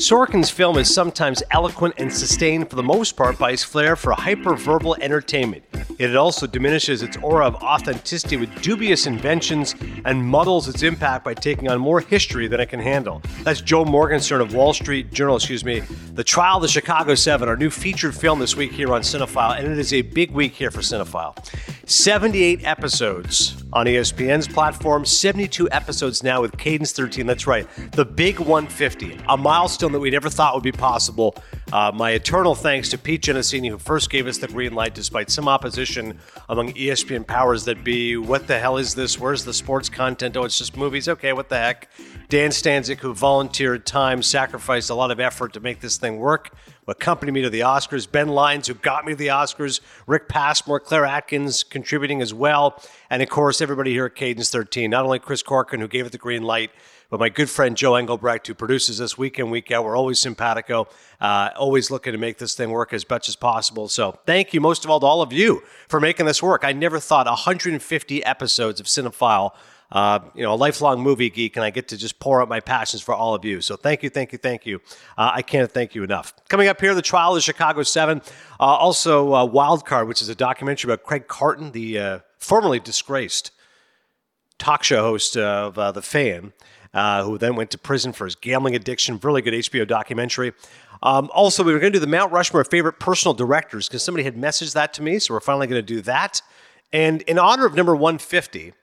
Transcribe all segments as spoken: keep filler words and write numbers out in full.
Sorkin's film is sometimes eloquent and sustained for the most part by his flair for hyperverbal entertainment. Yet it also diminishes its aura of authenticity with dubious inventions and muddles its impact by taking on more history than it can handle. That's Joe Morgenstern of Wall Street Journal, excuse me. The Trial of the Chicago Seven, our new featured film this week here on Cinephile, and it is a big week here for Cinephile. seventy-eight episodes on E S P N's platform, seventy-two episodes now with Cadence thirteen. That's right, the big one fifty, a milestone that we never thought would be possible. Uh, my eternal thanks to Pete Genesini, who first gave us the green light despite some opposition among E S P N powers that be. What the hell is this? Where's the sports content? Oh, it's just movies. Okay, what the heck? Dan Stanzik, who volunteered time, sacrificed a lot of effort to make this thing work, who accompanied me to the Oscars. Ben Lyons, who got me to the Oscars. Rick Passmore, Claire Atkins contributing as well. And of course, everybody here at Cadence thirteen. Not only Chris Corcoran, who gave it the green light, but my good friend Joe Engelbrecht, who produces us week in, week out. We're always simpatico, uh, always looking to make this thing work as much as possible. So thank you most of all to all of you for making this work. I never thought one hundred fifty episodes of Cinephile, uh, you know, a lifelong movie geek, and I get to just pour out my passions for all of you. So thank you, thank you, thank you. Uh, I can't thank you enough. Coming up here, the Trial of the Chicago Seven. Uh, also, uh, Wildcard, which is a documentary about Craig Carton, the uh, formerly disgraced talk show host of uh, The Fan, Uh, who then went to prison for his gambling addiction. Really good H B O documentary. Um, also, we were going to do the Mount Rushmore of favorite personal directors because somebody had messaged that to me, so we're finally going to do that. And in honor of number one fifty,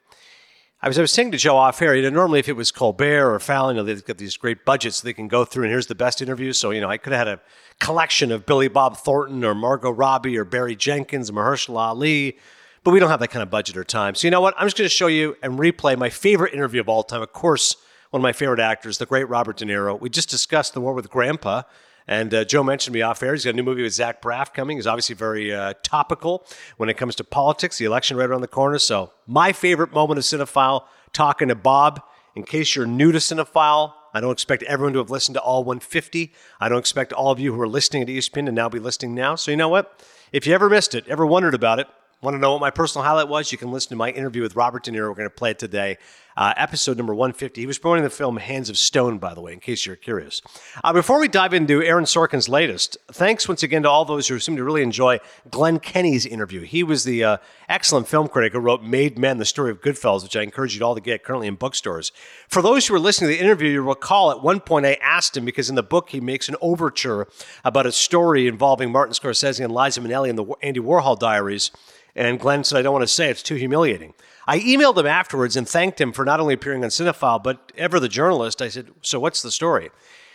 I was I was saying to Joe off air, you know, normally if it was Colbert or Fallon, you know, they've got these great budgets they can go through, and here's the best interviews. So, you know, I could have had a collection of Billy Bob Thornton or Margot Robbie or Barry Jenkins or Mahershala Ali, but we don't have that kind of budget or time. So you know what? I'm just going to show you and replay my favorite interview of all time. Of course, one of my favorite actors, the great Robert De Niro. We just discussed The War with Grandpa, and uh, Joe mentioned me off air. He's got a new movie with Zach Braff coming. He's obviously very uh, topical when it comes to politics, the election right around the corner. So my favorite moment of Cinephile, talking to Bob. In case you're new to Cinephile, I don't expect everyone to have listened to all one fifty. I don't expect all of you who are listening at E S P N to now be listening now. So you know what? If you ever missed it, ever wondered about it, want to know what my personal highlight was, you can listen to my interview with Robert De Niro. We're going to play it today. Uh, episode number one fifty. He was promoting the film Hands of Stone, by the way, in case you're curious. Uh, before we dive into Aaron Sorkin's latest, thanks once again to all those who seem to really enjoy Glenn Kenny's interview. He was the uh, excellent film critic who wrote Made Men, the story of Goodfellas, which I encourage you all to get currently in bookstores. For those who were listening to the interview, you'll recall at one point I asked him, because in the book he makes an overture about a story involving Martin Scorsese and Liza Minnelli in the Andy Warhol Diaries. And Glenn said, I don't want to say it, it's too humiliating. I emailed him afterwards and thanked him for not only appearing on Cinephile, but ever the journalist. I said, so what's the story?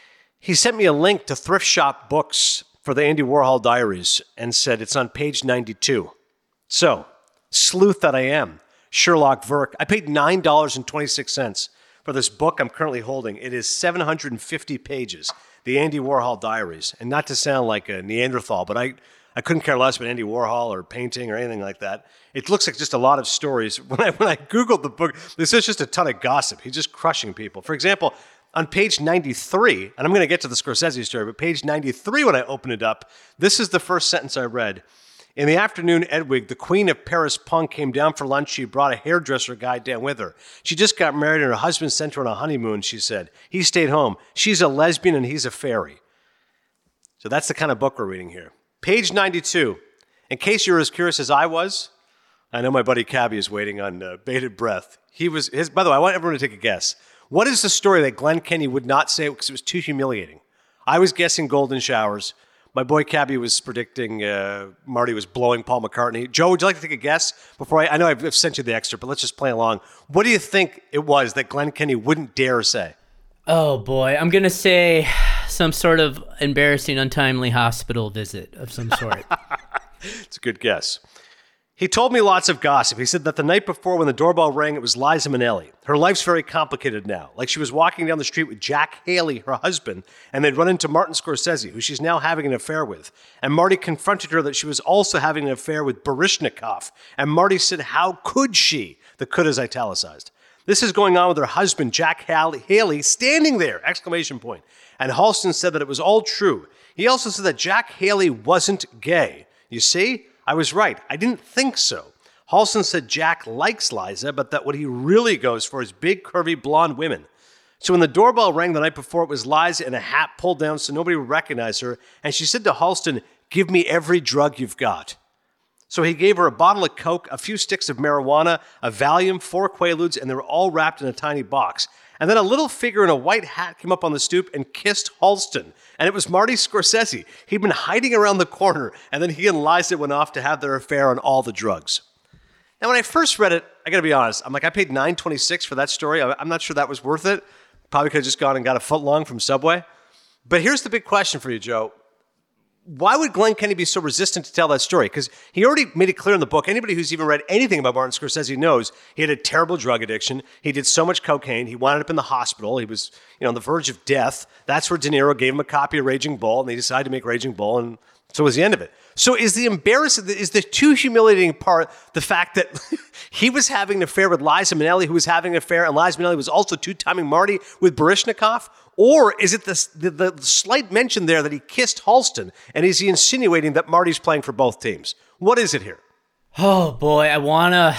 He sent me a link to Thrift Shop Books for the Andy Warhol Diaries and said it's on page ninety-two. So, sleuth that I am, Sherlock Verk. I paid nine dollars and twenty-six cents for this book I'm currently holding. It is seven hundred fifty pages, the Andy Warhol Diaries. And not to sound like a Neanderthal, but I... I couldn't care less about Andy Warhol or painting or anything like that. It looks like just a lot of stories. When I when I Googled the book, this is just a ton of gossip. He's just crushing people. For example, on page ninety-three, and I'm going to get to the Scorsese story, but page ninety-three, when I open it up, this is the first sentence I read. In the afternoon, Edwig, the queen of Paris punk, came down for lunch. She brought a hairdresser guy down with her. She just got married and her husband sent her on a honeymoon, she said. He stayed home. She's a lesbian and he's a fairy. So that's the kind of book we're reading here. Page ninety-two. In case you're as curious as I was, I know my buddy Cabby is waiting on uh, bated breath. He was his. By the way, I want everyone to take a guess. What is the story that Glenn Kenny would not say because it was too humiliating? I was guessing golden showers. My boy Cabby was predicting uh, Marty was blowing Paul McCartney. Joe, would you like to take a guess before I? I know I've sent you the extra, but let's just play along. What do you think it was that Glenn Kenny wouldn't dare say? Oh boy, I'm gonna say some sort of embarrassing, untimely hospital visit of some sort. It's a good guess. He told me lots of gossip. He said that the night before when the doorbell rang, it was Liza Minnelli. Her life's very complicated now. Like she was walking down the street with Jack Haley, her husband, and they'd run into Martin Scorsese, who she's now having an affair with. And Marty confronted her that she was also having an affair with Baryshnikov. And Marty said, how could she? The could is italicized. This is going on with her husband, Jack Haley, standing there, exclamation point. And Halston said that it was all true. He also said that Jack Haley wasn't gay. You see, I was right. I didn't think so. Halston said Jack likes Liza, but that what he really goes for is big, curvy, blonde women. So when the doorbell rang the night before, it was Liza in a hat pulled down so nobody would recognize her. And she said to Halston, "Give me every drug you've got." So he gave her a bottle of Coke, a few sticks of marijuana, a Valium, four Quaaludes, and they were all wrapped in a tiny box. And then a little figure in a white hat came up on the stoop and kissed Halston. And it was Marty Scorsese. He'd been hiding around the corner, and then he and Liza went off to have their affair on all the drugs. Now, when I first read it, I got to be honest, I'm like, I paid nine twenty-six for that story. I'm not sure that was worth it. Probably could have just gone and got a foot long from Subway. But here's the big question for you, Joe. Why would Glenn Kenny be so resistant to tell that story? Because he already made it clear in the book. Anybody who's even read anything about Martin Scorsese knows he had a terrible drug addiction. He did so much cocaine. He wound up in the hospital. He was, you know, on the verge of death. That's where De Niro gave him a copy of Raging Bull, and they decided to make Raging Bull, and so was the end of it. So is the embarrassing, is the too humiliating part the fact that he was having an affair with Liza Minnelli, who was having an affair, and Liza Minnelli was also two-timing Marty with Baryshnikov? Or is it the, the, the slight mention there that he kissed Halston, and is he insinuating that Marty's playing for both teams? What is it here? Oh, boy, I want to...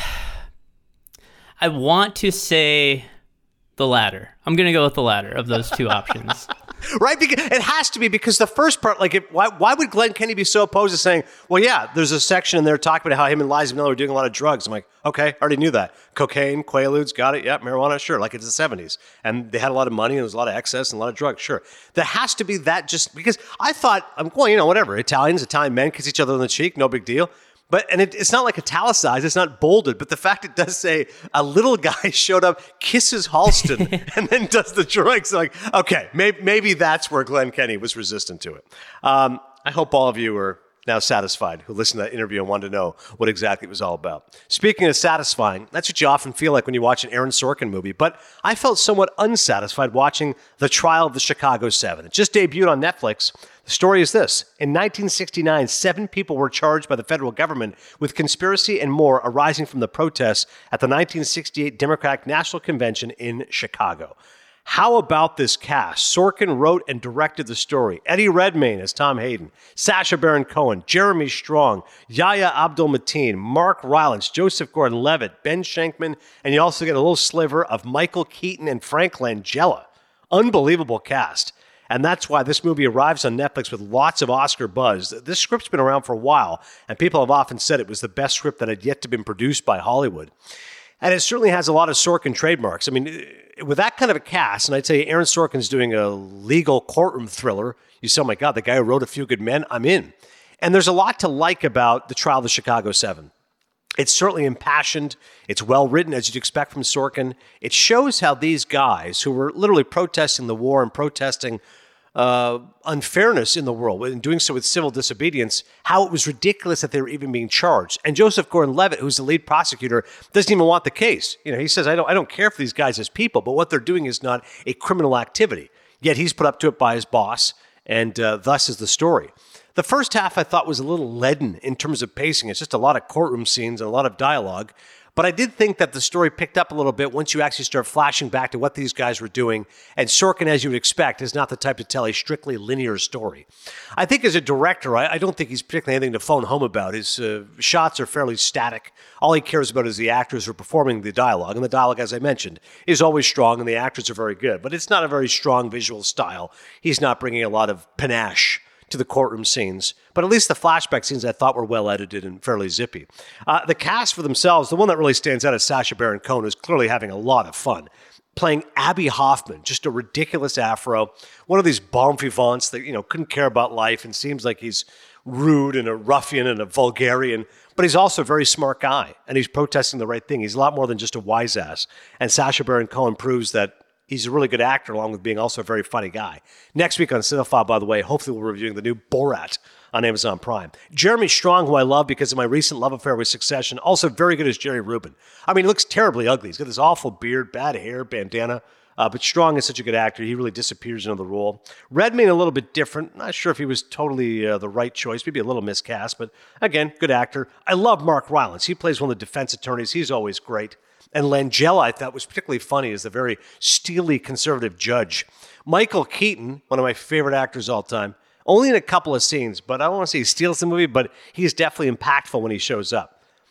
I want to say the latter. I'm going to go with the latter of those two options. Right? Because it has to be, because the first part, like, it, why, why would Glenn Kenny be so opposed to saying, well, yeah, there's a section in there talking about how him and Liza Minnelli are doing a lot of drugs. I'm like, okay, I already knew that. Cocaine, Quaaludes, got it. Yeah, marijuana, sure. Like, it's the seventies. And they had a lot of money, and there was a lot of excess and a lot of drugs, sure. There has to be that, just because I thought, I'm well, you know, whatever. Italians, Italian men kiss each other on the cheek, no big deal. But, and it, it's not like italicized, it's not bolded, but the fact it does say a little guy showed up, kisses Halston, and then does the drugs, like, okay, maybe, maybe that's where Glenn Kenny was resistant to it. Um, I hope all of you are now satisfied who listened to that interview and wanted to know what exactly it was all about. Speaking of satisfying, that's what you often feel like when you watch an Aaron Sorkin movie, but I felt somewhat unsatisfied watching The Trial of the Chicago Seven. It just debuted on Netflix. The story is this. In nineteen sixty-nine, seven people were charged by the federal government with conspiracy and more arising from the protests at the nineteen sixty-eight Democratic National Convention in Chicago. How about this cast? Sorkin wrote and directed the story. Eddie Redmayne as Tom Hayden, Sacha Baron Cohen, Jeremy Strong, Yahya Abdul-Mateen, Mark Rylance, Joseph Gordon-Levitt, Ben Schenkman, and you also get a little sliver of Michael Keaton and Frank Langella. Unbelievable cast. And that's why this movie arrives on Netflix with lots of Oscar buzz. This script's been around for a while, and people have often said it was the best script that had yet to be produced by Hollywood. And it certainly has a lot of Sorkin trademarks. I mean, with that kind of a cast, and I'd say Aaron Sorkin's doing a legal courtroom thriller, you say, oh my God, the guy who wrote A Few Good Men, I'm in. And there's a lot to like about The Trial of the Chicago Seven. It's certainly impassioned. It's well-written, as you'd expect from Sorkin. It shows how these guys, who were literally protesting the war and protesting uh, unfairness in the world, and doing so with civil disobedience, how it was ridiculous that they were even being charged. And Joseph Gordon-Levitt, who's the lead prosecutor, doesn't even want the case. You know, he says, I don't, I don't care for these guys as people, but what they're doing is not a criminal activity. Yet he's put up to it by his boss, and uh, thus is the story. The first half I thought was a little leaden in terms of pacing. It's just a lot of courtroom scenes and a lot of dialogue. But I did think that the story picked up a little bit once you actually start flashing back to what these guys were doing. And Sorkin, as you would expect, is not the type to tell a strictly linear story. I think as a director, I, I don't think he's particularly anything to phone home about. His uh, shots are fairly static. All he cares about is the actors who are performing the dialogue. And the dialogue, as I mentioned, is always strong and the actors are very good. But it's not a very strong visual style. He's not bringing a lot of panache to the courtroom scenes, but at least the flashback scenes I thought were well edited and fairly zippy. Uh, the cast for themselves, the one that really stands out is Sacha Baron Cohen, who's clearly having a lot of fun, playing Abby Hoffman, just a ridiculous afro, one of these bon vivants that, you know, couldn't care about life and seems like he's rude and a ruffian and a vulgarian, but he's also a very smart guy, and he's protesting the right thing. He's a lot more than just a wise ass, and Sacha Baron Cohen proves that he's a really good actor, along with being also a very funny guy. Next week on Cinephile, by the way, hopefully we're reviewing the new Borat on Amazon Prime. Jeremy Strong, who I love because of my recent love affair with Succession, also very good as Jerry Rubin. I mean, he looks terribly ugly. He's got this awful beard, bad hair, bandana. Uh, but Strong is such a good actor. He really disappears into the role. Redmayne, a little bit different. Not sure if he was totally uh, the right choice. Maybe a little miscast. But again, good actor. I love Mark Rylance. He plays one of the defense attorneys. He's always great. And Langella, I thought, was particularly funny as the very steely conservative judge. Michael Keaton, one of my favorite actors all time, only in a couple of scenes, but I don't want to say he steals the movie, but he's definitely impactful when he shows up.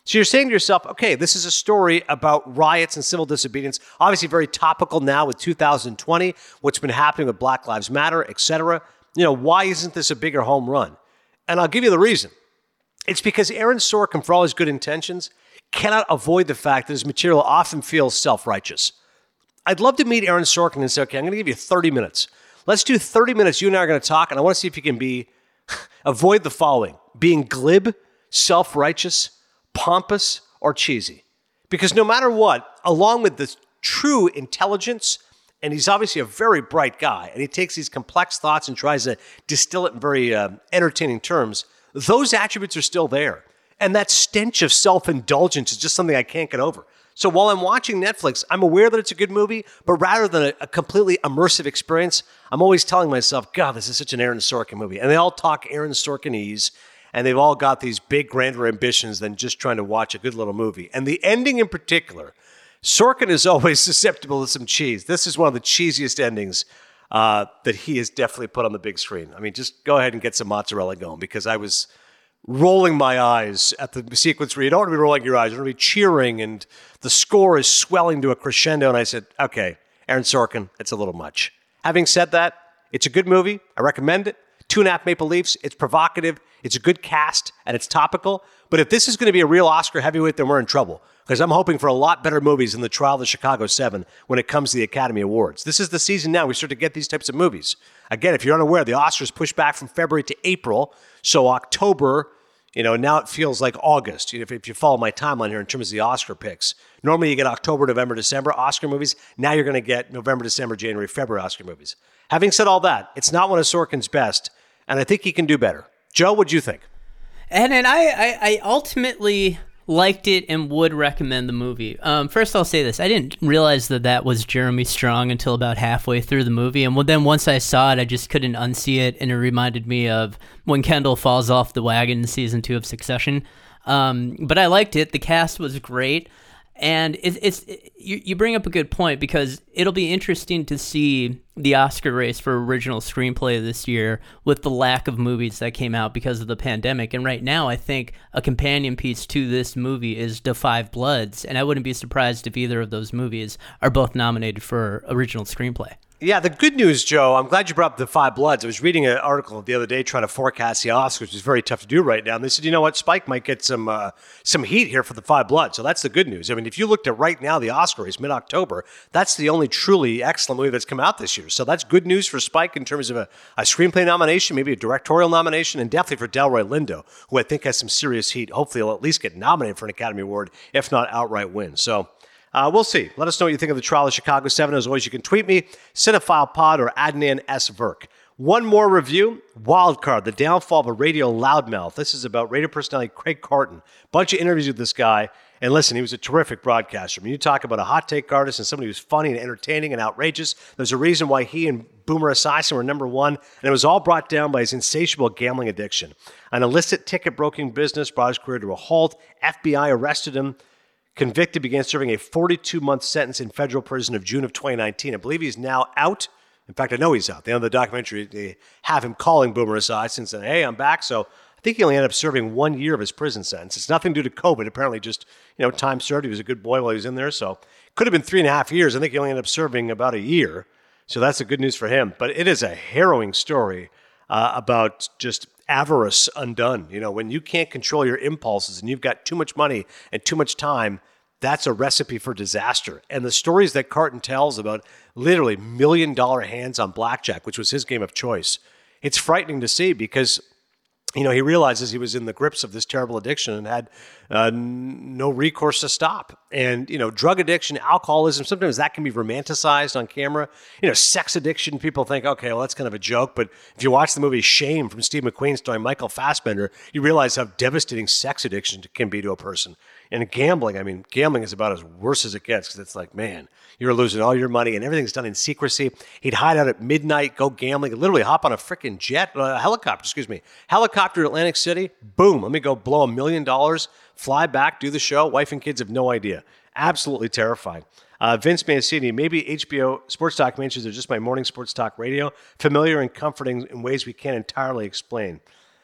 So you're saying to yourself, okay, this is a story about riots and civil disobedience, obviously very topical now with two thousand twenty, what's been happening with Black Lives Matter, et cetera. You know, why isn't this a bigger home run? And I'll give you the reason. It's because Aaron Sorkin, for all his good intentions, cannot avoid the fact that his material often feels self-righteous. I'd love to meet Aaron Sorkin and say, okay, I'm going to give you thirty minutes. Let's do thirty minutes. You and I are going to talk, and I want to see if you can be, avoid the following: being glib, self-righteous, pompous, or cheesy. Because no matter what, along with the true intelligence, and he's obviously a very bright guy, and he takes these complex thoughts and tries to distill it in very uh, entertaining terms, those attributes are still there. And that stench of self-indulgence is just something I can't get over. So while I'm watching Netflix, I'm aware that it's a good movie, but rather than a, a completely immersive experience, I'm always telling myself, God, this is such an Aaron Sorkin movie. And they all talk Aaron Sorkinese, and they've all got these big, grander ambitions than just trying to watch a good little movie. And the ending in particular, Sorkin is always susceptible to some cheese. This is one of the cheesiest endings uh, that he has definitely put on the big screen. I mean, just go ahead and get some mozzarella going, because I was rolling my eyes at the sequence where you don't want to be rolling your eyes, you want to be cheering, and the score is swelling to a crescendo. And I said, okay, Aaron Sorkin, it's a little much. Having said that, it's a good movie. I recommend it. Two and a half Maple Leafs. It's provocative. It's a good cast, and it's topical. But if this is going to be a real Oscar heavyweight, then we're in trouble, because I'm hoping for a lot better movies than The Trial of the Chicago Seven when it comes to the Academy Awards. This is the season now we start to get these types of movies. Again, if you're unaware, the Oscars pushed back from February to April, so October, you know, now it feels like August, if, if you follow my timeline here in terms of the Oscar picks. Normally you get October, November, December Oscar movies. Now you're going to get November, December, January, February Oscar movies. Having said all that, it's not one of Sorkin's best, and I think he can do better. Joe, what'd you think? And and I, I, I ultimately liked it and would recommend the movie. Um, first, I'll say this. I didn't realize that that was Jeremy Strong until about halfway through the movie. And then once I saw it, I just couldn't unsee it. And it reminded me of when Kendall falls off the wagon in season two of Succession. Um, but I liked it. The cast was great. And it, it's it, you, you bring up a good point, because it'll be interesting to see the Oscar race for original screenplay this year with the lack of movies that came out because of the pandemic. And right now, I think a companion piece to this movie is Da Five Bloods, and I wouldn't be surprised if either of those movies are both nominated for original screenplay. Yeah, the good news, Joe, I'm glad you brought up The Five Bloods. I was reading an article the other day trying to forecast the Oscars, which is very tough to do right now. And they said, you know what, Spike might get some uh, some heat here for The Five Bloods. So that's the good news. I mean, if you looked at right now, the Oscars, mid-October, that's the only truly excellent movie that's come out this year. So that's good news for Spike in terms of a, a screenplay nomination, maybe a directorial nomination, and definitely for Delroy Lindo, who I think has some serious heat. Hopefully he'll at least get nominated for an Academy Award, if not outright win. So Uh, we'll see. Let us know what you think of The Trial of Chicago seven. As always, you can tweet me, CinephilePod, or Adnan S. Verk. One more review, Wildcard, The Downfall of a Radio Loudmouth. This is about radio personality Craig Carton. Bunch of interviews with this guy. And listen, he was a terrific broadcaster. When you talk about a hot take artist and somebody who's funny and entertaining and outrageous, there's a reason why he and Boomer Esiason were number one, and it was all brought down by his insatiable gambling addiction. An illicit ticket-broking business brought his career to a halt. F B I arrested him. Convicted, began serving a forty-two month sentence in federal prison of June of twenty nineteen. I believe he's now out. In fact, I know he's out. At the end of the documentary, they have him calling Boomer Esiason and saying, hey, I'm back. So I think he only ended up serving one year of his prison sentence. It's nothing due to COVID. Apparently just, you know, time served. He was a good boy while he was in there. So it could have been three and a half years. I think he only ended up serving about a year. So that's the good news for him. But it is a harrowing story uh, about just avarice undone. You know, when you can't control your impulses and you've got too much money and too much time, that's a recipe for disaster. And the stories that Carton tells about literally million dollar hands on blackjack, which was his game of choice, it's frightening to see, because you know, he realizes he was in the grips of this terrible addiction and had uh, n- no recourse to stop. And, you know, drug addiction, alcoholism, sometimes that can be romanticized on camera. You know, sex addiction, people think, okay, well, that's kind of a joke. But if you watch the movie Shame from Steve McQueen starring Michael Fassbender, you realize how devastating sex addiction can be to a person. And gambling, I mean, gambling is about as worse as it gets, because it's like, man, you're losing all your money and everything's done in secrecy. He'd hide out at midnight, go gambling, literally hop on a freaking jet, a helicopter, excuse me, helicopter to Atlantic City. Boom, let me go blow a million dollars, fly back, do the show. Wife and kids have no idea. Absolutely terrifying. Uh, Vince Mancini, maybe H B O sports documentaries are just my morning sports talk radio, familiar and comforting in ways we can't entirely explain.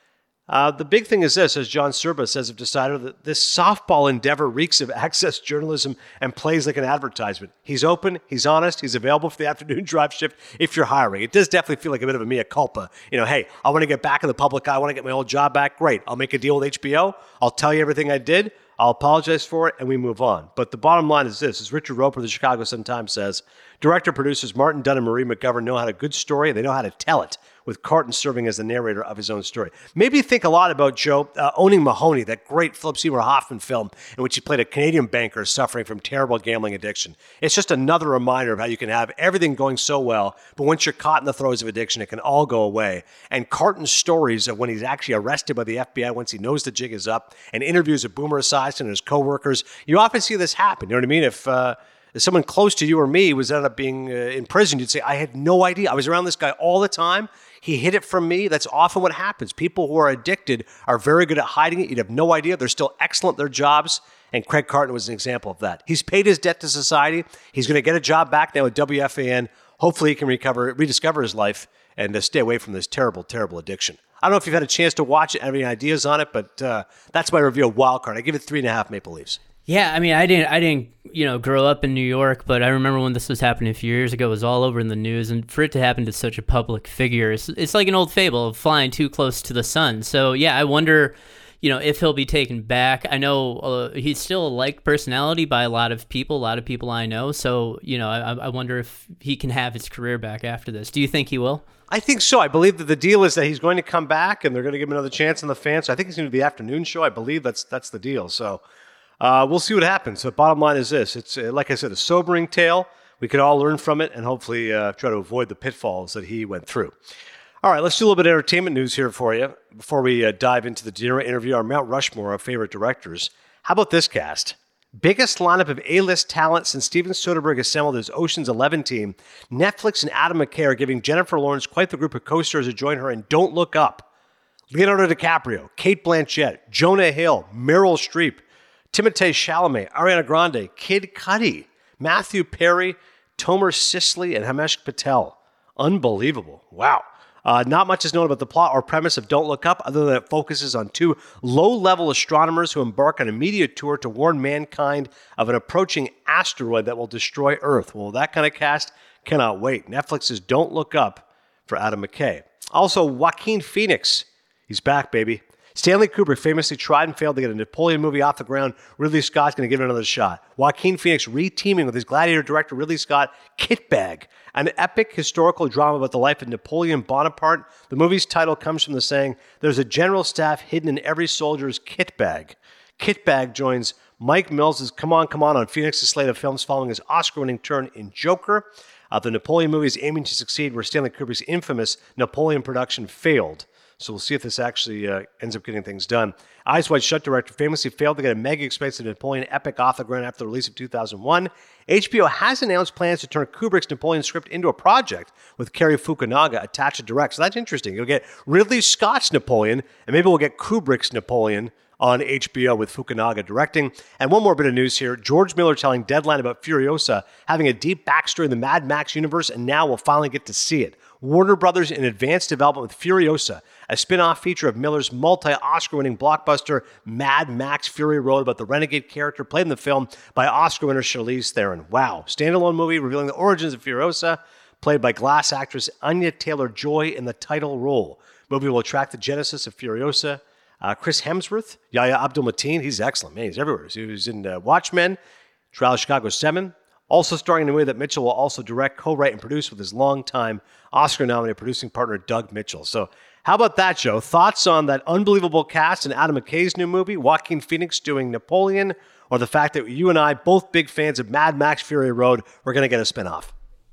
Uh, the big thing is this, as John Serba says of Decider, that this softball endeavor reeks of access journalism and plays like an advertisement. He's open, he's honest, he's available for the afternoon drive shift if you're hiring. It does definitely feel like a bit of a mea culpa. You know, hey, I want to get back in the public eye, I want to get my old job back. Great, I'll make a deal with H B O. I'll tell you everything I did. I'll apologize for it, and we move on. But the bottom line is this, as Richard Roper of the Chicago Sun-Times says, director-producers Martin Dunn and Marie McGovern know how to good story, and they know how to tell it, with Carton serving as the narrator of his own story. Maybe think a lot about, Joe, uh, Owning Mahoney, that great Philip Seymour Hoffman film in which he played a Canadian banker suffering from terrible gambling addiction. It's just another reminder of how you can have everything going so well, but once you're caught in the throes of addiction, it can all go away. And Carton's stories of when he's actually arrested by the F B I once he knows the jig is up, and interviews of Boomer Esiason and his coworkers, you often see this happen. You know what I mean? If... Uh, If someone close to you or me was ended up being uh, in prison, you'd say, I had no idea. I was around this guy all the time. He hid it from me. That's often what happens. People who are addicted are very good at hiding it. You'd have no idea. They're still excellent at their jobs. And Craig Carton was an example of that. He's paid his debt to society. He's going to get a job back now at W F A N. Hopefully he can recover, rediscover his life and uh, stay away from this terrible, terrible addiction. I don't know if you've had a chance to watch it, have any ideas on it, but uh, that's my review of Wildcard. I give it three and a half Maple Leafs. Yeah, I mean, I didn't, I didn't, you know, grow up in New York, but I remember when this was happening a few years ago, it was all over in the news, and for it to happen to such a public figure, it's, it's like an old fable of flying too close to the sun. So, yeah, I wonder, you know, if he'll be taken back. I know uh, he's still a liked personality by a lot of people, a lot of people I know. So, you know, I, I wonder if he can have his career back after this. Do you think he will? I think so. I believe that the deal is that he's going to come back, and they're going to give him another chance in the fans. So I think he's going to do the afternoon show. I believe that's that's the deal. So. Uh, we'll see what happens. The bottom line is this. It's, uh, like I said, a sobering tale. We can all learn from it and hopefully uh, try to avoid the pitfalls that he went through. All right, let's do a little bit of entertainment news here for you before we uh, dive into the dinner interview, our Mount Rushmore of favorite directors. How about this cast? Biggest lineup of A-list talent since Steven Soderbergh assembled his Ocean's Eleven team. Netflix and Adam McKay are giving Jennifer Lawrence quite the group of co-stars to join her in Don't Look Up. Leonardo DiCaprio, Cate Blanchett, Jonah Hill, Meryl Streep, Timothée Chalamet, Ariana Grande, Kid Cudi, Matthew Perry, Tomer Sisley, and Himesh Patel. Unbelievable. Wow. Uh, not much is known about the plot or premise of Don't Look Up, other than it focuses on two low-level astronomers who embark on a media tour to warn mankind of an approaching asteroid that will destroy Earth. Well, that kind of cast cannot wait. Netflix's Don't Look Up for Adam McKay. Also, Joaquin Phoenix. He's back, baby. Stanley Kubrick famously tried and failed to get a Napoleon movie off the ground. Ridley Scott's going to give it another shot. Joaquin Phoenix re-teaming with his Gladiator director Ridley Scott, Kitbag, an epic historical drama about the life of Napoleon Bonaparte. The movie's title comes from the saying, there's a general staff hidden in every soldier's kit bag. Kitbag joins Mike Mills' Come On, Come On on Phoenix's slate of films following his Oscar-winning turn in Joker. Uh, the Napoleon movie is aiming to succeed where Stanley Kubrick's infamous Napoleon production failed. So we'll see if this actually uh, ends up getting things done. Eyes Wide Shut director famously failed to get a mega expensive Napoleon epic off the ground after the release of two thousand one. H B O has announced plans to turn Kubrick's Napoleon script into a project with Cary Fukunaga attached to direct. So that's interesting. You'll get Ridley Scott's Napoleon, and maybe we'll get Kubrick's Napoleon on H B O with Fukunaga directing. And one more bit of news here. George Miller telling Deadline about Furiosa having a deep backstory in the Mad Max universe, and now we'll finally get to see it. Warner Brothers in advanced development with Furiosa, a spin-off feature of Miller's multi-Oscar-winning blockbuster Mad Max Fury Road about the renegade character played in the film by Oscar winner Charlize Theron. Wow. Standalone movie revealing the origins of Furiosa, played by Glass actress Anya Taylor-Joy in the title role. Movie will track the genesis of Furiosa. Uh, Chris Hemsworth, Yahya Abdul-Mateen, he's excellent, man. He's everywhere. He was in uh, Watchmen, Trial of Chicago seven. Also starring in a movie that Mitchell will also direct, co-write, and produce with his longtime Oscar-nominated producing partner, Doug Mitchell. So how about that, Joe? Thoughts on that unbelievable cast in Adam McKay's new movie, Joaquin Phoenix doing Napoleon, or the fact that you and I, both big fans of Mad Max Fury Road, we're going to get a spinoff?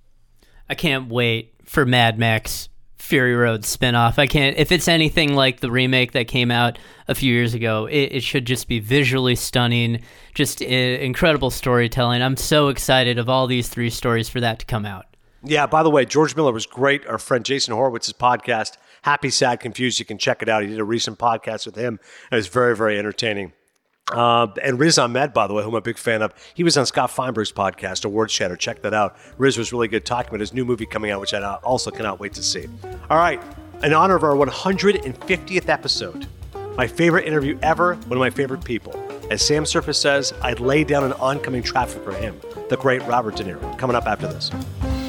I can't wait for Mad Max Fury Road spinoff. I can't, if it's anything like the remake that came out a few years ago, it, it should just be visually stunning, just uh, incredible storytelling. I'm so excited of all these three stories for that to come out. Yeah, by the way, George Miller was great. Our friend Jason Horowitz's podcast, Happy, Sad, Confused, you can check it out. He did a recent podcast with him. It was very, very entertaining. Uh, and Riz Ahmed, by the way, who I'm a big fan of, he was on Scott Feinberg's podcast, Awards Chatter. Check that out. Riz was really good talking about his new movie coming out, which I also cannot wait to see. All right, in honor of our one hundred fiftieth episode, My favorite interview ever, one of my favorite people. As Sam Surface says, I'd lay down an oncoming traffic for him, the great Robert De Niro. Coming up after this.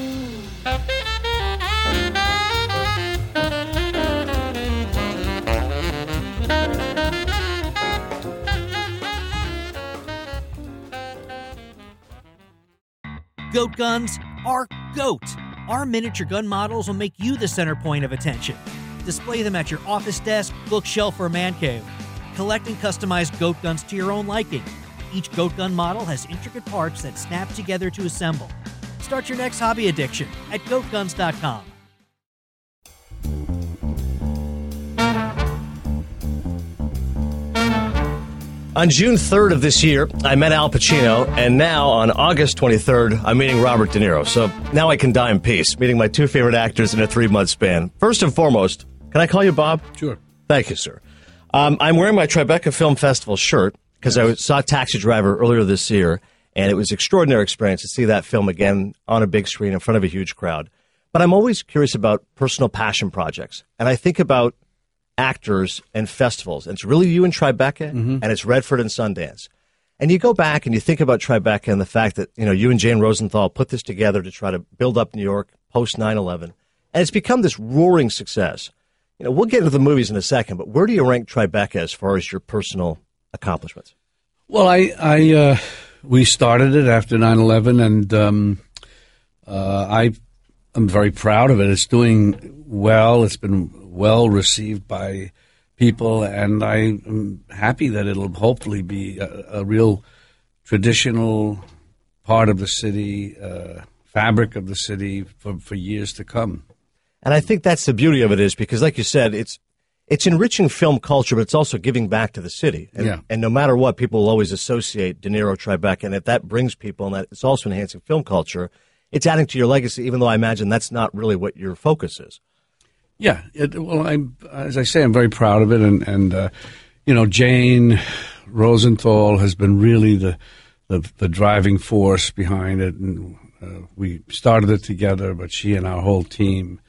Goat guns are GOAT. Our miniature gun models will make you the center point of attention. Display them at your office desk, bookshelf, or man cave. Collect and customize GOAT guns to your own liking. Each GOAT gun model has intricate parts that snap together to assemble. Start your next hobby addiction at goat guns dot com. On June third of this year, I met Al Pacino, and now on August twenty-third, I'm meeting Robert De Niro. So now I can die in peace, meeting my two favorite actors in a three-month span. First and foremost, can I call you Bob? Sure. Thank you, sir. Um, I'm wearing my Tribeca Film Festival shirt because I saw Taxi Driver earlier this year, and it was an extraordinary experience to see that film again on a big screen in front of a huge crowd. But I'm always curious about personal passion projects, and I think about actors and festivals. And it's really you and Tribeca, mm-hmm. and it's Redford and Sundance. And you go back and you think about Tribeca and the fact that, you know, you and Jane Rosenthal put this together to try to build up New York post nine eleven. And it's become this roaring success. You know, we'll get into the movies in a second, but where do you rank Tribeca as far as your personal accomplishments? Well, I, I uh, we started it after nine eleven, and um, uh, I am very proud of it. It's doing well. It's been well received by people, and I am happy that it'll hopefully be a, a real traditional part of the city, uh, fabric of the city for, for years to come. And I think that's the beauty of it is because, like you said, it's it's enriching film culture, but it's also giving back to the city. And, yeah. and no matter what, people will always associate De Niro, Tribeca, and if that brings people and that it's also enhancing film culture, it's adding to your legacy, even though I imagine that's not really what your focus is. Yeah, it, well, I'm, as I say, I'm very proud of it, and, and uh, you know, Jane Rosenthal has been really the the, the driving force behind it, and uh, we started it together, but she and our whole team,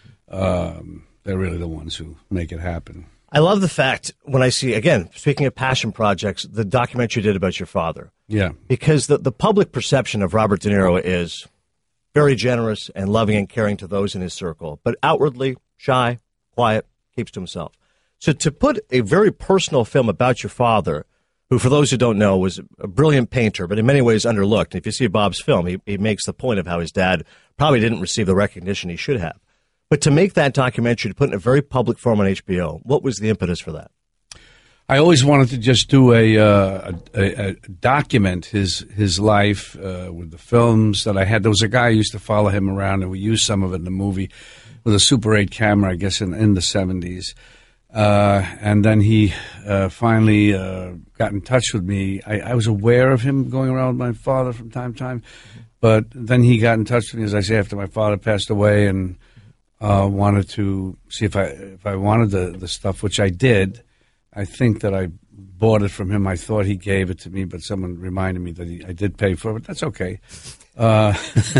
um, they're really the ones who make it happen. I love the fact when I see, again, speaking of passion projects, the documentary you did about your father. Yeah. Because the, the public perception of Robert De Niro is very generous and loving and caring to those in his circle, but outwardly shy, quiet, keeps to himself. So to put a very personal film about your father, who, for those who don't know, was a brilliant painter, but in many ways underlooked. And if you see Bob's film, he, he makes the point of how his dad probably didn't receive the recognition he should have. But to make that documentary, to put in a very public form on H B O, what was the impetus for that? I always wanted to just do a, uh, a, a document his his life uh, with the films that I had. There was a guy who used to follow him around, and we used some of it in the movie with a Super eight camera, I guess, in, in the seventies. Uh, and then he uh, finally uh, got in touch with me. I, I was aware of him going around with my father from time to time, but then he got in touch with me, as I say, after my father passed away, and uh, wanted to see if I if I wanted the, the stuff, which I did. I think that I bought it from him. I thought he gave it to me, but someone reminded me that he, I did pay for it. But that's okay. Uh,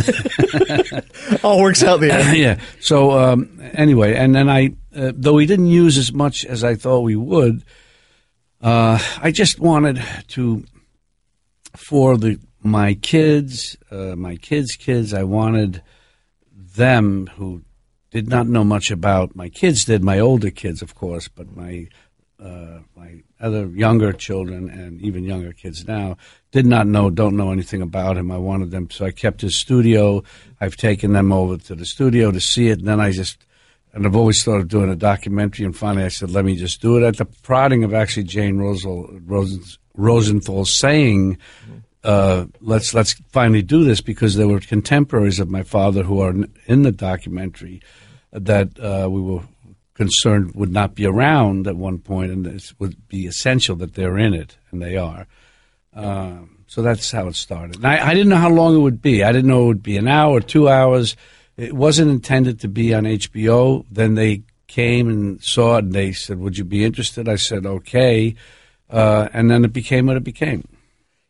All works out in the end. Yeah. So um, anyway, and then I, uh, though we didn't use as much as I thought we would, uh, I just wanted to, for the my kids, uh, my kids' kids, I wanted them who did not know much about, my kids did, my older kids, of course, but my Uh, my other younger children and even younger kids now did not know, don't know anything about him. I wanted them, so I kept his studio. I've taken them over to the studio to see it, and then I just, and I've always thought of doing a documentary, and finally I said, let me just do it. At the prodding of actually Jane Rosenthal, Rosenthal saying, uh, let's let's finally do this, because there were contemporaries of my father who are in the documentary that uh, we were concerned would not be around at one point, and it would be essential that they're in it, and they are. Um, so that's how it started. And I, I didn't know how long it would be. I didn't know it would be an hour, two hours. It wasn't intended to be on H B O. Then they came and saw it, and they said, would you be interested? I said, okay. Uh, and then it became what it became.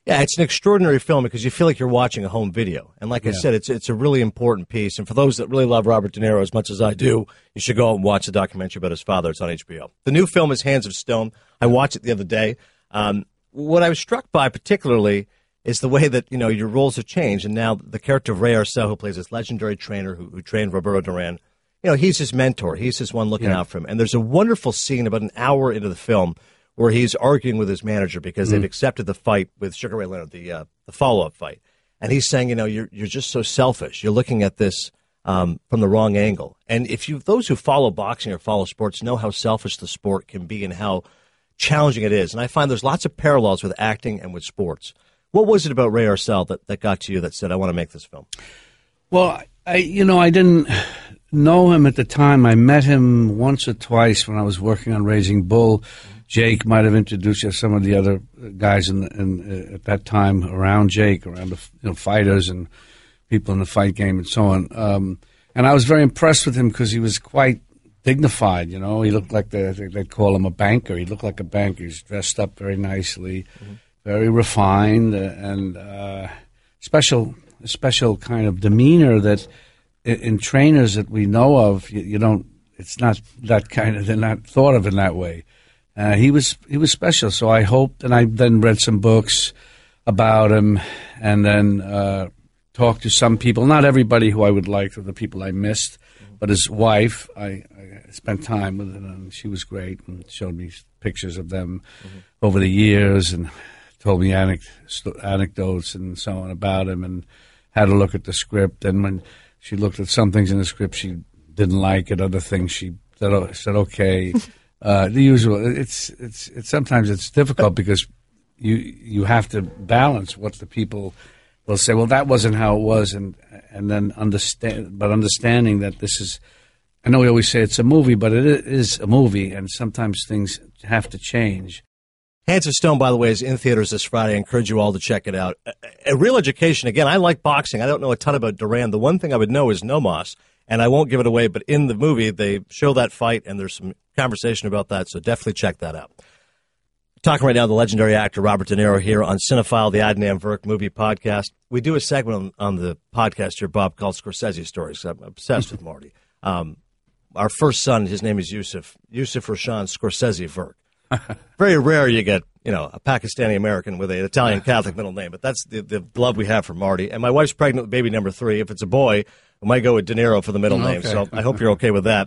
Yeah, it's an extraordinary film because you feel like you're watching a home video. And like yeah. I said, it's it's a really important piece. And for those that really love Robert De Niro as much as I do, you should go and watch the documentary about his father. It's on H B O. The new film is Hands of Stone. I watched it the other day. Um, what I was struck by particularly is the way that, you know, your roles have changed. And now the character of Ray Arcel, who plays this legendary trainer who, who trained Roberto Duran, you know, he's his mentor. He's his one looking yeah. out for him. And there's a wonderful scene about an hour into the film where he's arguing with his manager because mm-hmm. they've accepted the fight with Sugar Ray Leonard, the uh, the follow-up fight. And he's saying, you know, you're you're just so selfish. You're looking at this um, from the wrong angle. And if you those who follow boxing or follow sports know how selfish the sport can be and how challenging it is. And I find there's lots of parallels with acting and with sports. What was it about Ray Arcel that, that got to you that said, I want to make this film? Well, I you know, I didn't know him at the time. I met him once or twice when I was working on Raising Bull. Jake might have introduced you to some of the other guys in, in uh, at that time around Jake, around the you know, fighters and people in the fight game and so on. Um, and I was very impressed with him because he was quite dignified. You know, he looked like the, they'd call him a banker. He looked like a banker. He's dressed up very nicely, mm-hmm. very refined, uh, and uh, special, a special kind of demeanor that in, in trainers that we know of, you, you don't. It's not that kind of. They're not thought of in that way. Uh, he was he was special, so I hoped, and I then read some books about him, and then uh, talked to some people. Not everybody who I would like, or the people I missed, mm-hmm. but his wife. I, I spent time with her, and she was great, and showed me pictures of them mm-hmm. over the years, and told me anec- anecdotes and so on about him, and had a look at the script. And when she looked at some things in the script she didn't like, and other things she said, said okay. Uh, the usual. It's it's it's sometimes it's difficult because you you have to balance what the people will say. Well, that wasn't how it was, and and then understand. But understanding that this is, I know we always say it's a movie, but it is a movie, and sometimes things have to change. Hands of Stone, by the way, is in theaters this Friday. I encourage you all to check it out. A, a real education. Again, I like boxing. I don't know a ton about Duran. The one thing I would know is Nomos, and I won't give it away. But in the movie, they show that fight, and there's some conversation about that, so definitely check that out. Talking right now to the legendary actor Robert De Niro here on Cinephile, the Adnan Virk movie podcast. We do a segment on, on the podcast here, Bob, called Scorsese Stories. I'm obsessed with Marty. Um, our first son, his name is Yusuf, Yusuf Roshan Scorsese Virk. Very rare you get, you know, a Pakistani American with an Italian Catholic middle name, but that's the, the love we have for Marty. And my wife's pregnant with baby number three. If it's a boy, I might go with De Niro for the middle okay. name, so I hope you're okay with that.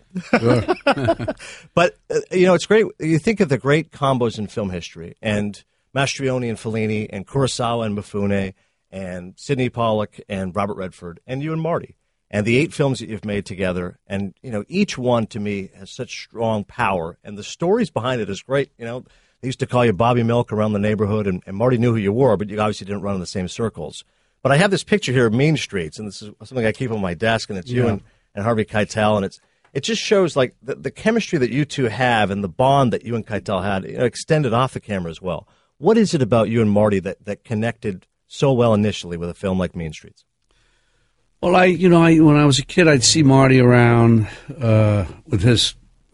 Sure. But, uh, you know, it's great. You think of the great combos in film history, and Mastroianni and Fellini, and Kurosawa and Mifune, and Sidney Pollack and Robert Redford, and you and Marty, and the eight films that you've made together. And, you know, each one, to me, has such strong power, and the stories behind it is great. You know, they used to call you Bobby Milk around the neighborhood, and, and Marty knew who you were, but you obviously didn't run in the same circles. But I have this picture here of Mean Streets, and this is something I keep on my desk, and it's yeah. you and, and Harvey Keitel, and it's it just shows like the, the chemistry that you two have and the bond that you and Keitel had, you know, extended off the camera as well. What is it about you and Marty that, that connected so well initially with a film like Mean Streets? Well, I you know I when I was a kid, I'd see Marty around uh, with his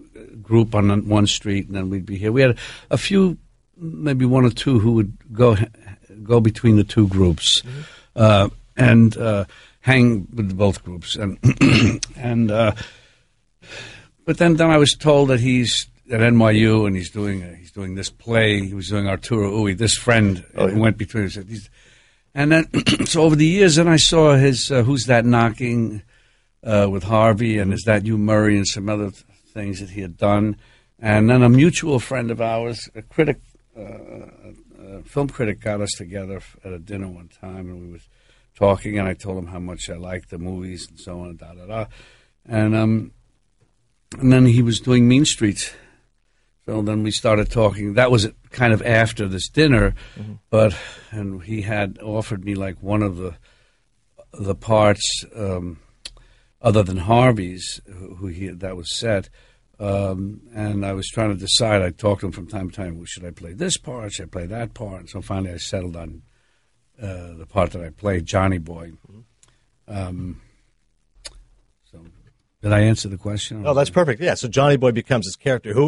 group on one street, and then we'd be here. We had a few, maybe one or two, who would go go between the two groups. Mm-hmm. Uh, and uh, hang with both groups, and and uh, but then, then I was told that he's at N Y U and he's doing uh, he's doing this play. He was doing Arturo Ui. This friend oh, yeah. went between us, and then so over the years, then I saw his uh, Who's That Knocking uh, with Harvey, and Is That You, Murray, and some other th- things that he had done, and then a mutual friend of ours, a critic. Uh, A film critic got us together at a dinner one time, and we were talking, and I told him how much I liked the movies and so on, da da da, and um, and then he was doing Mean Streets, so then we started talking. That was kind of after this dinner, mm-hmm. but and he had offered me like one of the the parts um, other than Harvey's, who, who he that was set. Um, and I was trying to decide. I talked to him from time to time. Well, should I play this part? Should I play that part? And so finally I settled on uh, the part that I played, Johnny Boy. Um, so did I answer the question? Oh, that's perfect. Yeah, so Johnny Boy becomes his character, who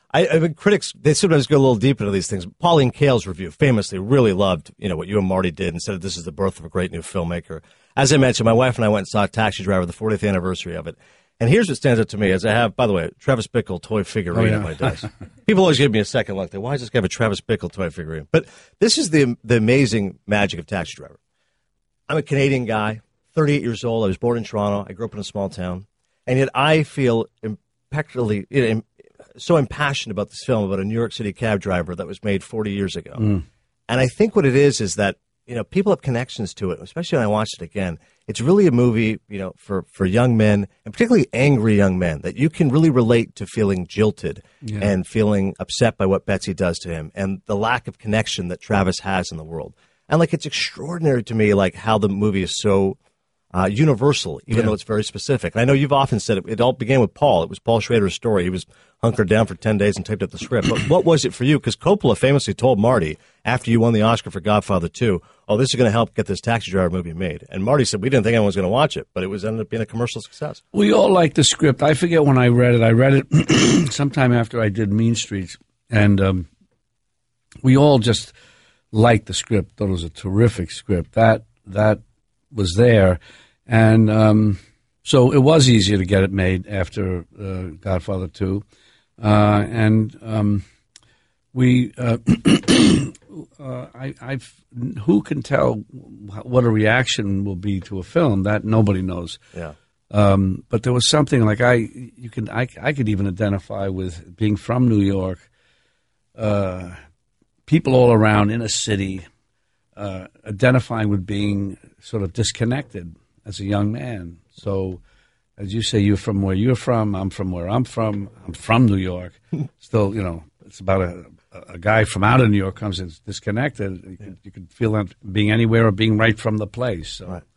I, I mean, critics, they sometimes go a little deep into these things. Pauline Kael's review famously really loved, you know, what you and Marty did and said this is the birth of a great new filmmaker. As I mentioned, my wife and I went and saw Taxi Driver, the fortieth anniversary of it. And here's what stands out to me, as I have, by the way, Travis Bickle toy figurine oh, yeah. on my desk. People always give me a second look. Why does this guy have a Travis Bickle toy figurine? But this is the the amazing magic of Taxi Driver. I'm a Canadian guy, thirty-eight years old. I was born in Toronto. I grew up in a small town. And yet I feel impeccably, you know, so impassioned about this film about a New York City cab driver that was made forty years ago. Mm. And I think what it is is that, you know, people have connections to it, especially when I watched it again. It's really a movie, you know, for, for young men, and particularly angry young men, that you can really relate to feeling jilted yeah. and feeling upset by what Betsy does to him and the lack of connection that Travis has in the world. And, like, it's extraordinary to me, like, how the movie is so Uh, universal, even yeah. though it's very specific. And I know you've often said it, it all began with Paul. It was Paul Schrader's story. He was hunkered down for ten days and typed up the script. But what was it for you? Because Coppola famously told Marty, after you won the Oscar for Godfather two, oh, this is going to help get this Taxi Driver movie made. And Marty said, we didn't think anyone was going to watch it, but it was ended up being a commercial success. We all liked the script. I forget when I read it. I read it sometime after I did Mean Streets. And um, we all just liked the script. Thought it was a terrific script. That, that was there. And um, so it was easier to get it made after uh, Godfather two. Uh, and um, we, uh, uh, I, I've, who can tell what a reaction will be to a film? That nobody knows. Yeah. Um, but there was something like I, you can, I, I could even identify with being from New York. Uh, people all around in a city, uh, identifying with being sort of disconnected as a young man. So, as you say, you're from where you're from. I'm from where I'm from. I'm from New York. Still, you know, it's about a, a guy from out of New York comes and is disconnected. You could, you could feel that being anywhere or being right from the place. So, right.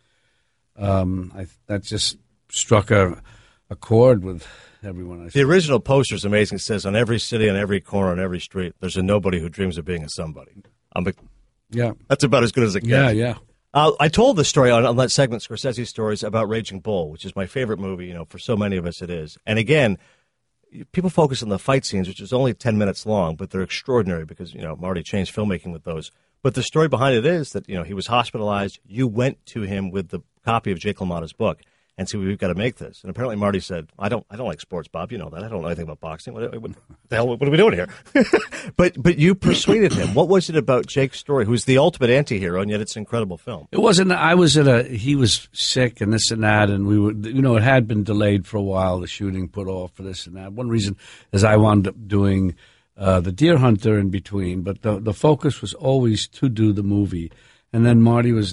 um, I, that just struck a, a chord with everyone. I the original poster is amazing. It says, on every city, on every corner, on every street, there's a nobody who dreams of being a somebody. I'm a, yeah. That's about as good as it gets. Yeah, yeah. Uh, I told the story on, on that segment, Scorsese Stories, about Raging Bull, which is my favorite movie. You know, for so many of us it is. And again, people focus on the fight scenes, which is only ten minutes long, but they're extraordinary because, you know, Marty changed filmmaking with those. But the story behind it is that, you know, he was hospitalized. You went to him with the copy of Jake LaMotta's book and said, we've got to make this. And apparently Marty said, I don't I don't like sports, Bob. You know that. I don't know anything about boxing. What, what the hell, what are we doing here? but but you persuaded him. What was it about Jake's story, who's the ultimate anti-hero, and yet it's an incredible film? It wasn't, I was at a, he was sick and this and that, and we were, you know, it had been delayed for a while, the shooting put off for this and that. One reason is I wound up doing uh, The Deer Hunter in between, but the, the focus was always to do the movie. And then Marty was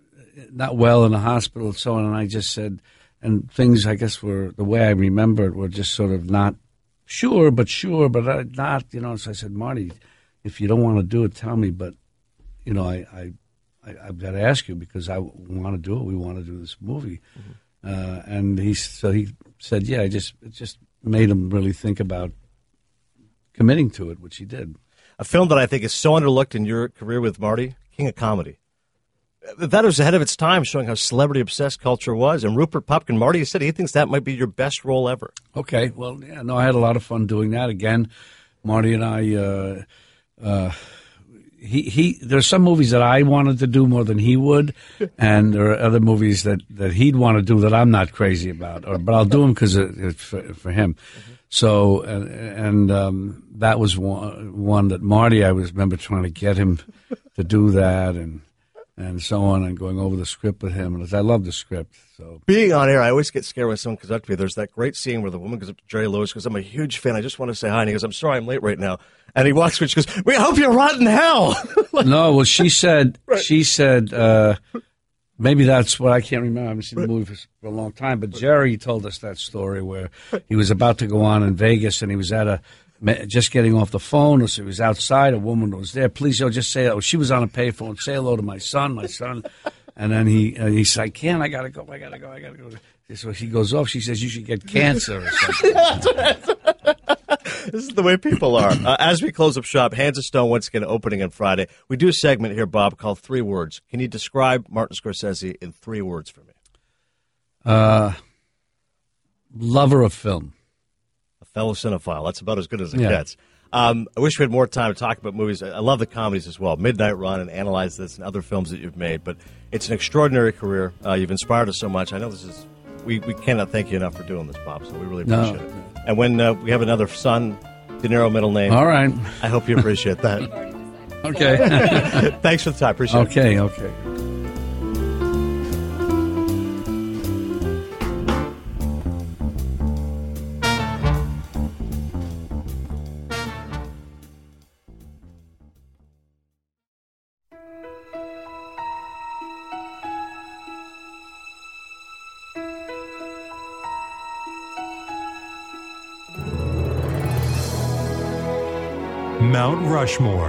not well in the hospital and so on, and I just said, and things, I guess, were, the way I remember it, were just sort of not sure, but sure, but not, you know. So I said, Marty, if you don't want to do it, tell me. But, you know, I, I, I, I've got to ask you because I want to do it. We want to do this movie. Mm-hmm. Uh, and he, so he said, yeah, I just, it just made him really think about committing to it, which he did. A film that I think is so underlooked in your career with Marty, King of Comedy. That was ahead of its time, showing how celebrity-obsessed culture was. And Rupert Pupkin, Marty said he thinks that might be your best role ever. Okay, well, yeah, no, I had a lot of fun doing that. Again, Marty and I, uh, uh, he, he, there's some movies that I wanted to do more than he would, and there are other movies that, that he'd want to do that I'm not crazy about, or, but I'll do them because it, it's for, for him. Mm-hmm. So, and, and um, that was one, one that Marty, I was remember trying to get him to do that, and and so on, and going over the script with him. And I love the script. So being on air, I always get scared when someone comes up to me. There's that great scene where the woman goes up to Jerry Lewis because I'm a huge fan. I just want to say hi. And he goes, I'm sorry, I'm late right now. And he walks away. She goes, we hope you're rot in hell. Like, no, well, she said, right. she said, uh, maybe that's what I can't remember. I haven't seen right. the movie for, for a long time. But Jerry told us that story where he was about to go on in Vegas and he was at a, just getting off the phone, or so he was outside. A woman was there. Please, yo, just say, oh, she was on a payphone. Say hello to my son, my son. And then he uh, he said, I can't. I gotta go. I gotta go. I gotta go. So he goes off. She says, you should get cancer or something. This is the way people are. Uh, as we close up shop, Hands of Stone once again opening on Friday. We do a segment here, Bob, called Three Words. Can you describe Martin Scorsese in three words for me? Uh, lover of film. fellow cinephile. That's about as good as it Yeah. gets. Um, I wish we had more time to talk about movies. I love the comedies as well. Midnight Run and Analyze This and other films that you've made. But it's an extraordinary career. Uh, you've inspired us so much. I know this is, we, we cannot thank you enough for doing this, Bob. So we really No. appreciate it. And when uh, we have another son, De Niro middle name. All right. I hope you appreciate that. Okay. Thanks for the time. Appreciate it. okay, okay. Mount Rushmore.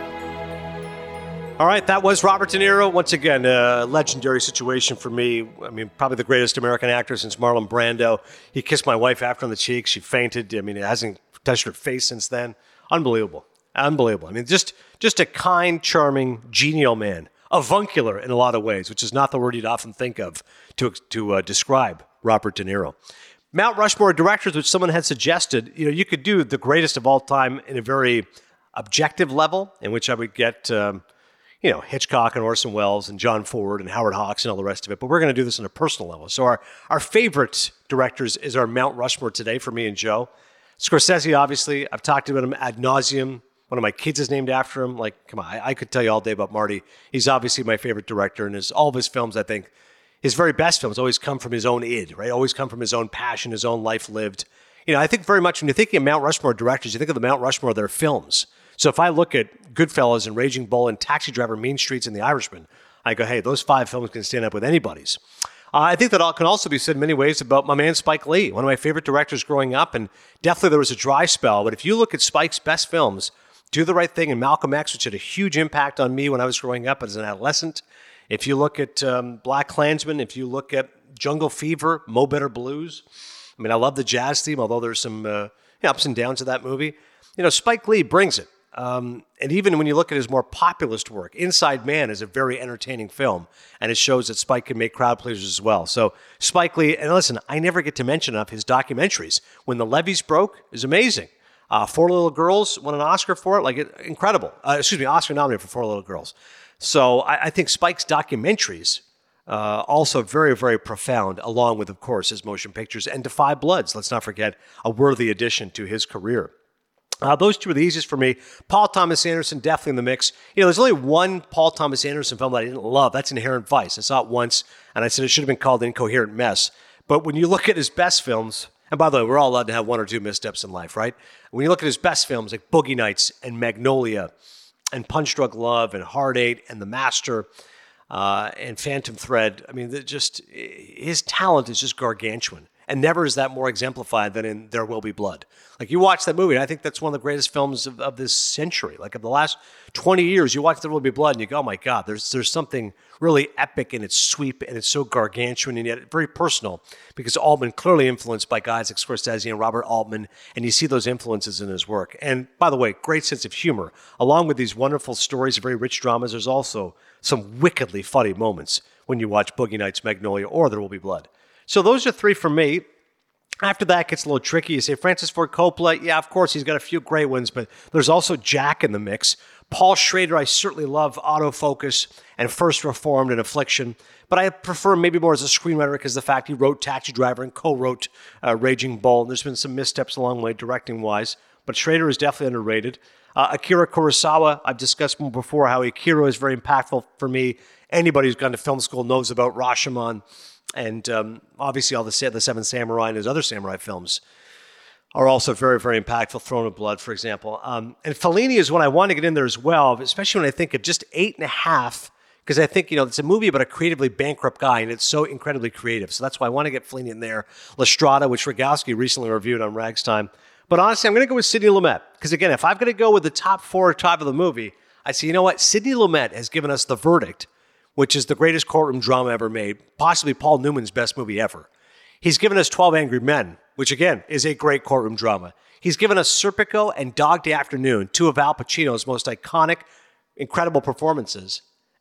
All right, that was Robert De Niro. Once again, a legendary situation for me. I mean, probably the greatest American actor since Marlon Brando. He kissed my wife after on the cheek. She fainted. I mean, it hasn't touched her face since then. Unbelievable. Unbelievable. I mean, just just a kind, charming, genial man. Avuncular in a lot of ways, which is not the word you'd often think of to, to uh, describe Robert De Niro. Mount Rushmore directors, which someone had suggested, you know, you could do the greatest of all time in a very objective level, in which I would get, um, you know, Hitchcock and Orson Welles and John Ford and Howard Hawks and all the rest of it. But we're going to do this on a personal level. So our, our favorite directors is our Mount Rushmore today for me and Joe. Scorsese, obviously, I've talked about him ad nauseum. One of my kids is named after him. Like, come on, I, I could tell you all day about Marty. He's obviously my favorite director, and his, all of his films, I think, his very best films always come from his own id, right? Always come from his own passion, his own life lived. You know, I think very much when you're thinking of Mount Rushmore directors, you think of the Mount Rushmore of their films. So if I look at Goodfellas and Raging Bull and Taxi Driver, Mean Streets, and The Irishman, I go, hey, those five films can stand up with anybody's. Uh, I think that all can also be said in many ways about my man Spike Lee, one of my favorite directors growing up, and definitely there was a dry spell. But if you look at Spike's best films, Do the Right Thing and Malcolm X, which had a huge impact on me when I was growing up as an adolescent. If you look at um, Black Klansman, if you look at Jungle Fever, Mo Better Blues. I mean, I love the jazz theme, although there's some uh, ups and downs of that movie. You know, Spike Lee brings it. Um, and even when you look at his more populist work, Inside Man is a very entertaining film, and it shows that Spike can make crowd pleasers as well. So Spike Lee, and listen, I never get to mention enough his documentaries. When the Levees Broke is amazing. Uh, Four Little Girls won an Oscar for it, like it, incredible. Uh, excuse me, Oscar nominated for Four Little Girls. So I, I think Spike's documentaries uh, also very, very profound, along with, of course, his motion pictures and Defy Bloods. Let's not forget a worthy addition to his career. Uh, those two are the easiest for me. Paul Thomas Anderson, definitely in the mix. You know, there's only one Paul Thomas Anderson film that I didn't love. That's Inherent Vice. I saw it once, and I said it should have been called Incoherent Mess. But when you look at his best films, and by the way, we're all allowed to have one or two missteps in life, right? When you look at his best films, like Boogie Nights and Magnolia and Punch Drunk Love and Hard Eight and The Master uh, and Phantom Thread, I mean, just his talent is just gargantuan. And never is that more exemplified than in There Will Be Blood. Like, you watch that movie, and I think that's one of the greatest films of, of this century. Like, of the last twenty years, you watch There Will Be Blood, and you go, oh my God, there's there's something really epic in its sweep, and it's so gargantuan, and yet very personal, because Altman clearly influenced by guys like Scorsese and Robert Altman, and you see those influences in his work. And by the way, great sense of humor. Along with these wonderful stories, very rich dramas, there's also some wickedly funny moments when you watch Boogie Nights, Magnolia, or There Will Be Blood. So those are three for me. After that, it gets a little tricky. You say Francis Ford Coppola. Yeah, of course, he's got a few great ones, but there's also Jack in the mix. Paul Schrader, I certainly love Autofocus and First Reformed and Affliction, but I prefer him maybe more as a screenwriter because the fact he wrote Taxi Driver and co-wrote uh, Raging Bull. And there's been some missteps along the way, directing-wise, but Schrader is definitely underrated. Uh, Akira Kurosawa, I've discussed before how Akira is very impactful for me. Anybody who's gone to film school knows about Rashomon. And um, obviously all the, the Seven Samurai and his other samurai films are also very, very impactful. Throne of Blood, for example. Um, and Fellini is one I want to get in there as well, especially when I think of just eight and a half, because I think, you know, it's a movie about a creatively bankrupt guy, and it's so incredibly creative. So that's why I want to get Fellini in there. La Strada, which Rogowski recently reviewed on Rags Time. But honestly, I'm going to go with Sidney Lumet, because again, if I'm going to go with the top four or top of the movie, I say, you know what? Sidney Lumet has given us The Verdict, which is the greatest courtroom drama ever made, possibly Paul Newman's best movie ever. He's given us twelve Angry Men, which again is a great courtroom drama. He's given us Serpico and Dog Day Afternoon, two of Al Pacino's most iconic, incredible performances.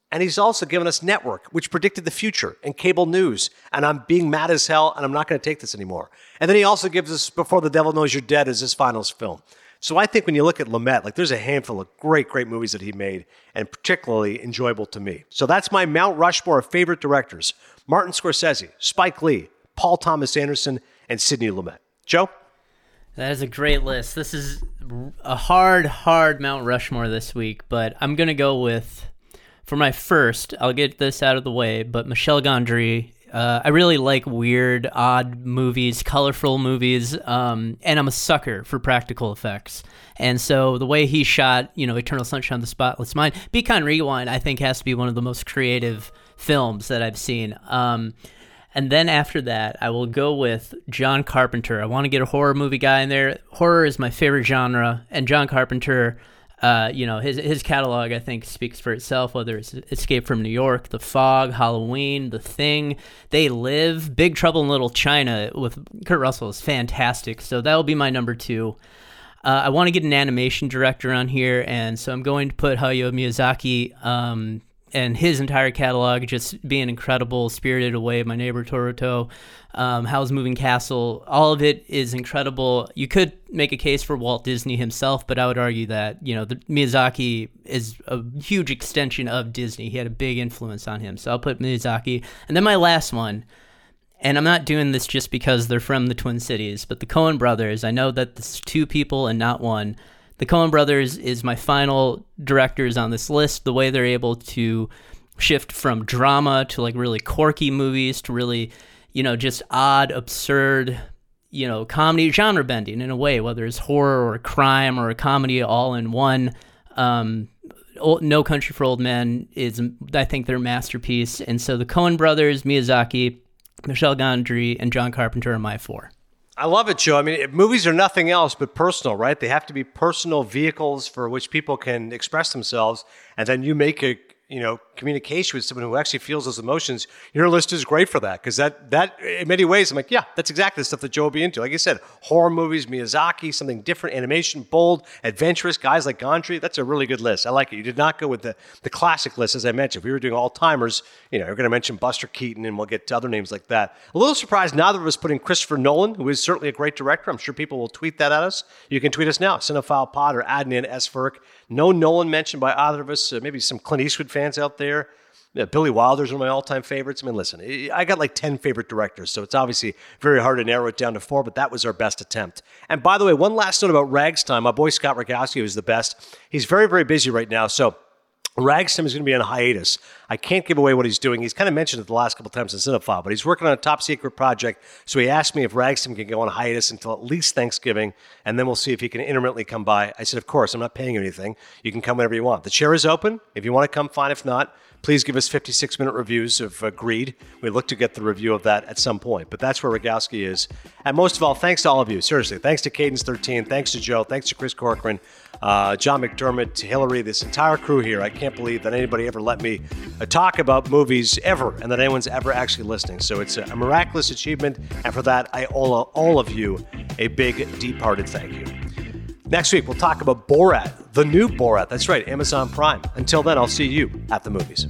And he's also given us Network, which predicted the future, and cable news. And I'm being mad as hell, and I'm not going to take this anymore. And then he also gives us Before the Devil Knows You're Dead as his final film. So I think when you look at Lumet, like there's a handful of great, great movies that he made, and particularly enjoyable to me. So that's my Mount Rushmore of favorite directors: Martin Scorsese, Spike Lee, Paul Thomas Anderson, and Sidney Lumet. Joe? That is a great list. This is a hard, hard Mount Rushmore this week, but I'm going to go with, for my first, I'll get this out of the way, but Michel Gondry. Uh, I really like weird, odd movies, colorful movies, um, and I'm a sucker for practical effects. And so the way he shot, you know, Eternal Sunshine of the Spotless Mind, Be Kind, Rewind, I think has to be one of the most creative films that I've seen. Um, and then after that, I will go with John Carpenter. I want to get a horror movie guy in there. Horror is my favorite genre, and John Carpenter... Uh, you know, his his catalog, I think, speaks for itself, whether it's Escape from New York, The Fog, Halloween, The Thing, They Live, Big Trouble in Little China with Kurt Russell is fantastic. So that will be my number two. Uh, I want to get an animation director on here, and so I'm going to put Hayao Miyazaki um, and his entire catalog just being incredible. Spirited Away, My Neighbor Totoro, um, Howl's Moving Castle, all of it is incredible. You could make a case for Walt Disney himself, but I would argue that, you know, the, Miyazaki is a huge extension of Disney. He had a big influence on him, so I'll put Miyazaki. And then my last one, and I'm not doing this just because they're from the Twin Cities, but the Coen brothers. I know that this is two people and not one. The Coen brothers is my final directors on this list. The way they're able to shift from drama to like really quirky movies to really, you know, just odd, absurd, you know, comedy, genre bending in a way, whether it's horror or crime or a comedy all in one. Um, No Country for Old Men is, I think, their masterpiece. And so the Coen brothers, Miyazaki, Michel Gondry, and John Carpenter are my four. I love it, Joe. I mean, movies are nothing else but personal, right? They have to be personal vehicles for which people can express themselves, and then you make a, you know, communication with someone who actually feels those emotions. Your list is great for that, because that, that, in many ways, I'm like, yeah, that's exactly the stuff that Joe will be into. Like I said, horror movies, Miyazaki, something different, animation, bold, adventurous, guys like Gondry. That's a really good list. I like it. You did not go with the, the classic list, as I mentioned. If we were doing all-timers, you know, you're going to mention Buster Keaton, and we'll get to other names like that. A little surprised neither of us put in Christopher Nolan, who is certainly a great director. I'm sure people will tweet that at us. You can tweet us now, CinephilePod or Adnan S. Furk. No Nolan mentioned by either of us. Uh, maybe some Clint Eastwood fans out there. Yeah, Billy Wilder's one of my all-time favorites. I mean, listen, I got like ten favorite directors, so it's obviously very hard to narrow it down to four, but that was our best attempt. And by the way, one last note about Ragstime. My boy Scott Rogowski is the best. He's very, very busy right now, so Ragstime is going to be on a hiatus. I can't give away what he's doing. He's kind of mentioned it the last couple of times in Cinephile, but he's working on a top-secret project, so he asked me if Ragstime can go on a hiatus until at least Thanksgiving, and then we'll see if he can intermittently come by. I said, of course, I'm not paying you anything. You can come whenever you want. The chair is open. If you want to come, fine. If not, please give us fifty-six minute reviews of uh, Greed. We look to get the review of that at some point, but that's where Rogowski is. And most of all, thanks to all of you. Seriously, thanks to Cadence thirteen. Thanks to Joe. Thanks to Chris Corcoran, uh, John McDermott, Hillary, this entire crew here. I can't believe that anybody ever let me uh, talk about movies ever, and that anyone's ever actually listening. So it's a, a miraculous achievement, and for that, I owe all of you a big, deep-hearted thank you. Next week, we'll talk about Borat, the new Borat. That's right, Amazon Prime. Until then, I'll see you at the movies.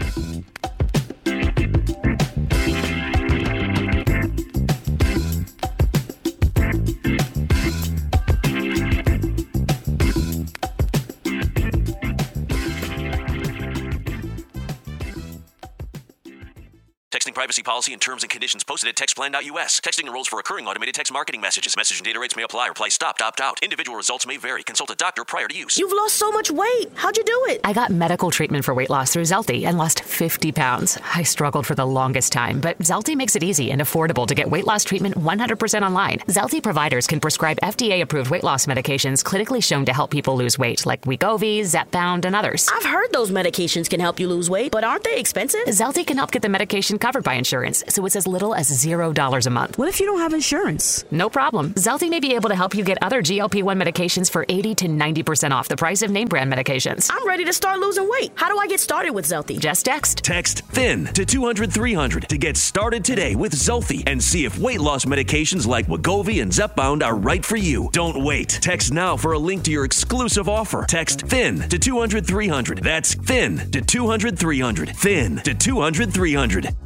Texting privacy policy and terms and conditions posted at textplan dot U S. Texting enrolls for recurring automated text marketing messages. Message and data rates may apply. Reply stop, opt out. Individual results may vary. Consult a doctor prior to use. You've lost so much weight. How'd you do it? I got medical treatment for weight loss through Zelty and lost fifty pounds. I struggled for the longest time, but Zelty makes it easy and affordable to get weight loss treatment one hundred percent online. Zelty providers can prescribe F D A-approved weight loss medications clinically shown to help people lose weight, like Wegovy, Zepbound, and others. I've heard those medications can help you lose weight, but aren't they expensive? Zelty can help get the medication covered by insurance, so it's as little as zero dollars a month. What if you don't have insurance? No problem. Zelty may be able to help you get other G L P one medications for eighty to ninety percent off the price of name brand medications. I'm ready to start losing weight. How do I get started with Zelty? Just text next. Text THIN to two hundred three hundred to get started today with Zolfi and see if weight loss medications like Wegovy and Zepbound are right for you. Don't wait. Text now for a link to your exclusive offer. Text THIN to two hundred three hundred. That's THIN to two hundred three hundred. THIN to two hundred three hundred.